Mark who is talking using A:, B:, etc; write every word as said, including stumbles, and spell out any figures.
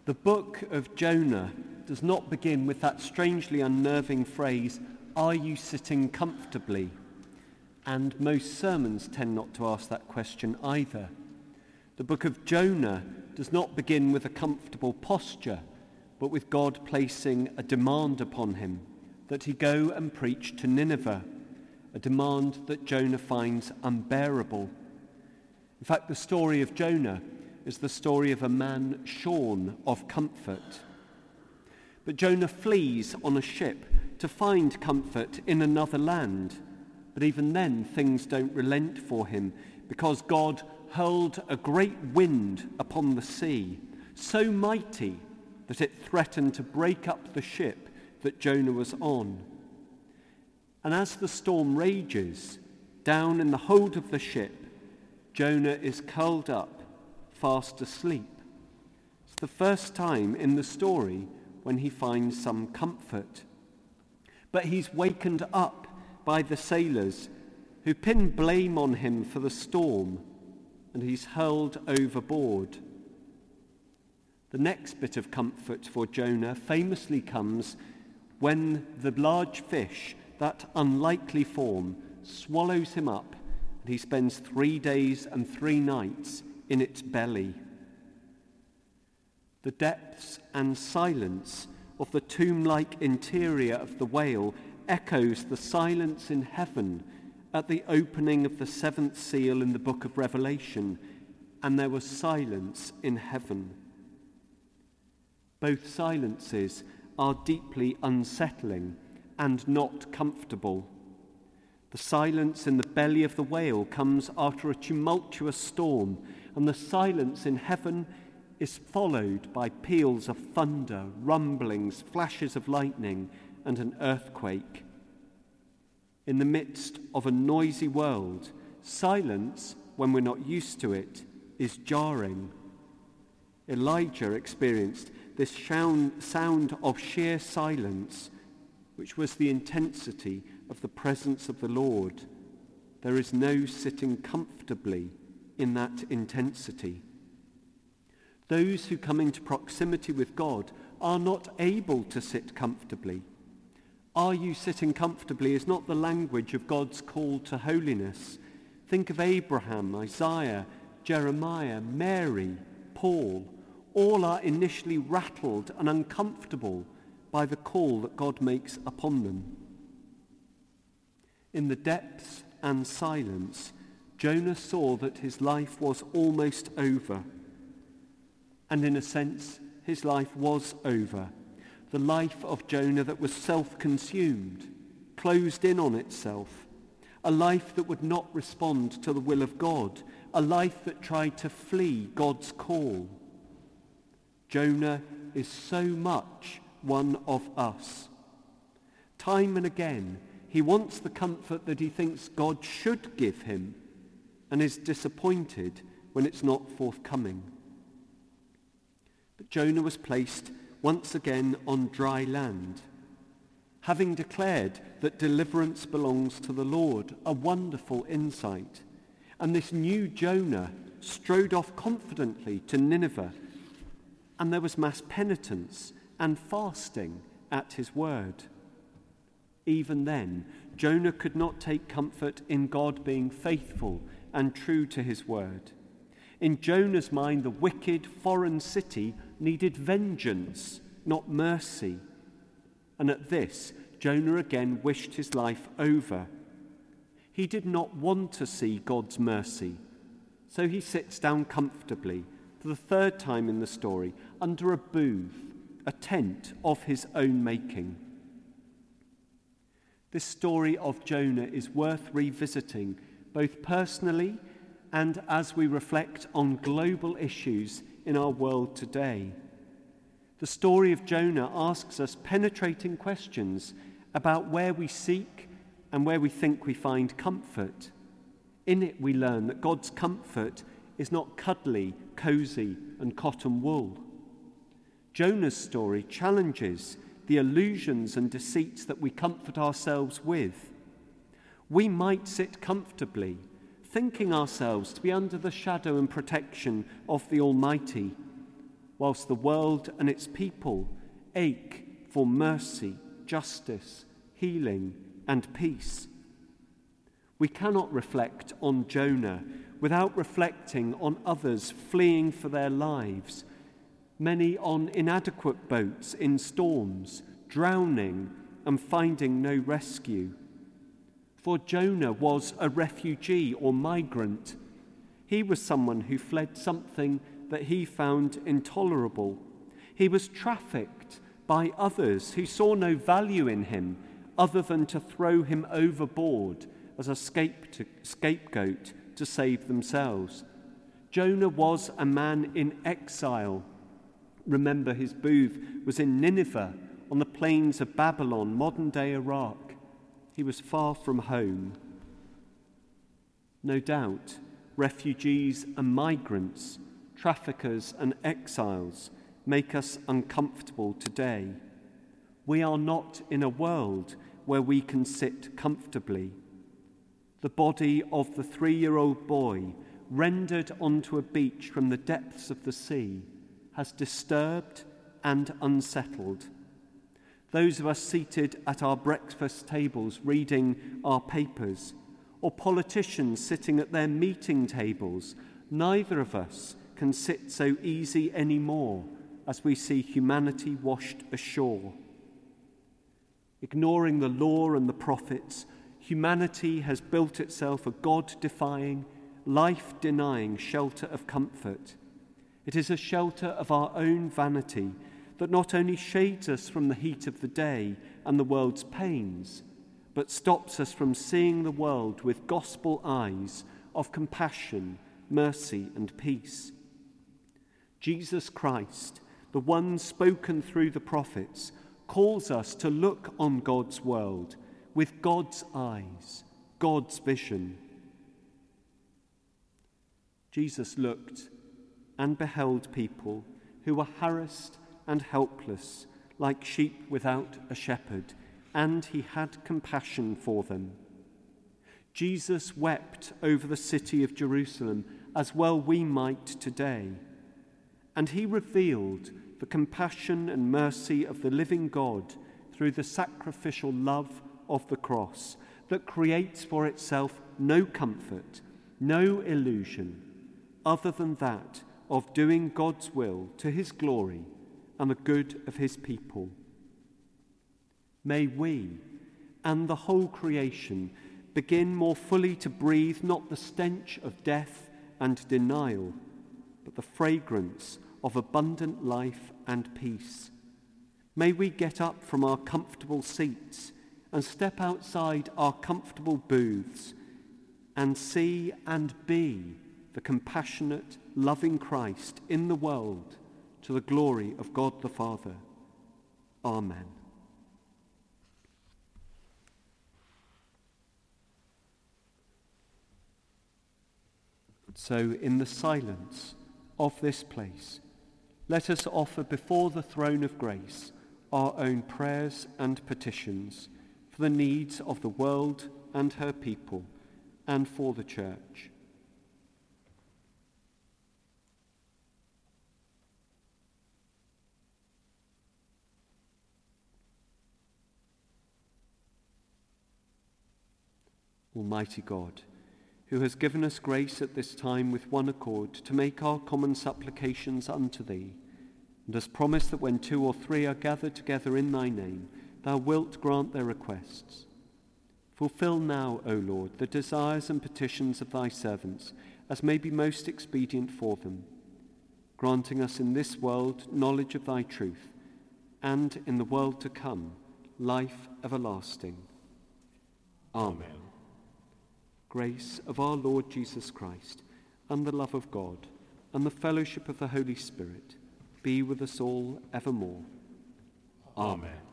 A: The book of Jonah does not begin with that strangely unnerving phrase, "Are you sitting comfortably?" And most sermons tend not to ask that question either. The book of Jonah does not begin with a comfortable posture, but with God placing a demand upon him that he go and preach to Nineveh, a demand that Jonah finds unbearable. In fact, the story of Jonah is the story of a man shorn of comfort. But Jonah flees on a ship to find comfort in another land. But even then, things don't relent for him, because God hurled a great wind upon the sea, so mighty that it threatened to break up the ship that Jonah was on. And as the storm rages, down in the hold of the ship, Jonah is curled up, fast asleep. It's the first time in the story when he finds some comfort. But he's wakened up by the sailors who pin blame on him for the storm, and he's hurled overboard. The next bit of comfort for Jonah famously comes when the large fish, that unlikely form, swallows him up, and he spends three days and three nights in its belly. The depths and silence of the tomb-like interior of the whale echoes the silence in heaven at the opening of the seventh seal in the book of Revelation, and there was silence in heaven. Both silences are deeply unsettling and not comfortable. The silence in the belly of the whale comes after a tumultuous storm, and the silence in heaven is followed by peals of thunder, rumblings, flashes of lightning, and an earthquake. In the midst of a noisy world, silence, when we're not used to it, is jarring. Elijah experienced this sound of sheer silence, which was the intensity of the presence of the Lord. There is no sitting comfortably in that intensity. Those who come into proximity with God are not able to sit comfortably. Are you sitting comfortably is not the language of God's call to holiness. Think of Abraham, Isaiah, Jeremiah, Mary, Paul. All are initially rattled and uncomfortable by the call that God makes upon them. In the depths and silence, Jonah saw that his life was almost over. And in a sense, his life was over. The life of Jonah that was self-consumed, closed in on itself, a life that would not respond to the will of God, a life that tried to flee God's call. Jonah is so much one of us. Time and again, he wants the comfort that he thinks God should give him, and is disappointed when it's not forthcoming. But Jonah was placed once again on dry land, having declared that deliverance belongs to the Lord, a wonderful insight. And this new Jonah strode off confidently to Nineveh, and there was mass penitence and fasting at his word. Even then, Jonah could not take comfort in God being faithful and true to his word. In Jonah's mind, the wicked foreign city needed vengeance, not mercy. And at this, Jonah again wished his life over. He did not want to see God's mercy, so he sits down comfortably, for the third time in the story, under a booth, a tent of his own making. This story of Jonah is worth revisiting, both personally and as we reflect on global issues in our world today. The story of Jonah asks us penetrating questions about where we seek and where we think we find comfort. In it we learn that God's comfort is not cuddly, cozy, and cotton wool. Jonah's story challenges the illusions and deceits that we comfort ourselves with. We might sit comfortably, thinking ourselves to be under the shadow and protection of the Almighty, whilst the world and its people ache for mercy, justice, healing, and peace. We cannot reflect on Jonah without reflecting on others fleeing for their lives, many on inadequate boats in storms, drowning and finding no rescue. For Jonah was a refugee or migrant. He was someone who fled something that he found intolerable. He was trafficked by others who saw no value in him other than to throw him overboard as a scapegoat to save themselves. Jonah was a man in exile. Remember, his booth was in Nineveh, on the plains of Babylon, modern-day Iraq. He was far from home. No doubt, refugees and migrants, traffickers and exiles make us uncomfortable today. We are not in a world where we can sit comfortably. The body of the three-year-old boy rendered onto a beach from the depths of the sea has disturbed and unsettled. Those of us seated at our breakfast tables reading our papers, or politicians sitting at their meeting tables, neither of us can sit so easy anymore as we see humanity washed ashore. Ignoring the law and the prophets, humanity has built itself a God-defying, life-denying shelter of comfort. It is a shelter of our own vanity that not only shades us from the heat of the day and the world's pains, but stops us from seeing the world with gospel eyes of compassion, mercy, and peace. Jesus Christ, the one spoken through the prophets, calls us to look on God's world with God's eyes, God's vision. Jesus looked and beheld people who were harassed and helpless, like sheep without a shepherd, and he had compassion for them. Jesus wept over the city of Jerusalem, as well we might today, and he revealed the compassion and mercy of the living God through the sacrificial love of the cross that creates for itself no comfort, no illusion, other than that of doing God's will to his glory and the good of his people. May we and the whole creation begin more fully to breathe not the stench of death and denial, but the fragrance of abundant life and peace. May we get up from our comfortable seats and step outside our comfortable booths and see and be the compassionate, loving Christ in the world, to the glory of God the Father. Amen. So, in the silence of this place, let us offer before the throne of grace our own prayers and petitions for the needs of the world and her people, and for the Church. Almighty God, who has given us grace at this time with one accord to make our common supplications unto thee, and has promised that when two or three are gathered together in thy name, thou wilt grant their requests. Fulfill now, O Lord, the desires and petitions of thy servants, as may be most expedient for them, granting us in this world knowledge of thy truth, and in the world to come, life everlasting. Amen. Grace of our Lord Jesus Christ, and the love of God, and the fellowship of the Holy Spirit, be with us all evermore. Amen. Amen.